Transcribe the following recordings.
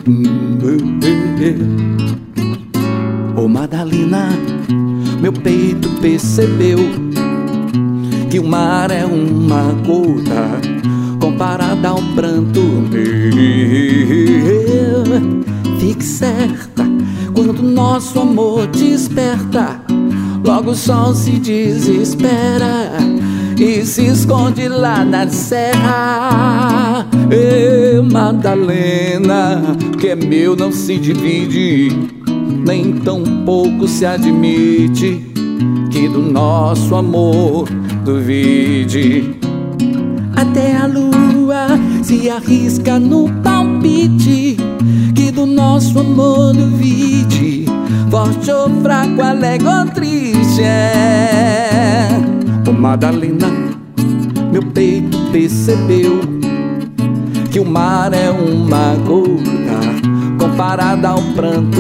Ô Madalena, meu peito percebeu que o mar é uma gota comparada ao pranto meu. Fique certa, quando nosso amor desperta, logo o sol se desespera e se esconde lá na serra. Madalena, o que é meu não se divide, nem tão pouco se admite que do nosso amor duvide. Até a lua se arrisca no palpite que do nosso amor duvide, forte ou fraco, alegre ou triste é. Ô Madalena, meu peito percebeu que o mar é uma gota comparada ao pranto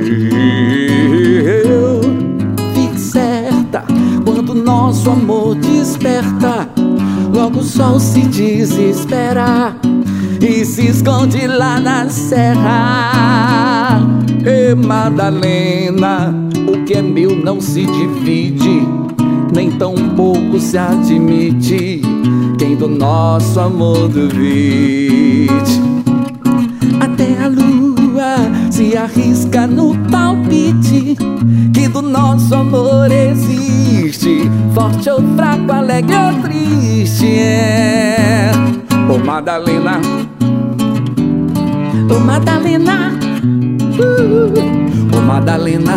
meu. Fique certa, quando nosso amor desperta, logo o sol se desespera e se esconde lá na serra. Madalena, o que é meu não se divide, nem tão pouco se admite quem do nosso amor duvide. Até a lua se arrisca no palpite que do nosso amor existe, forte ou fraco, alegre ou triste é. Ô Madalena, ô Madalena, ô Madalena,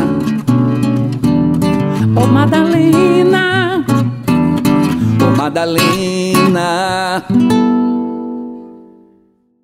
ô Madalena, ô Madalena.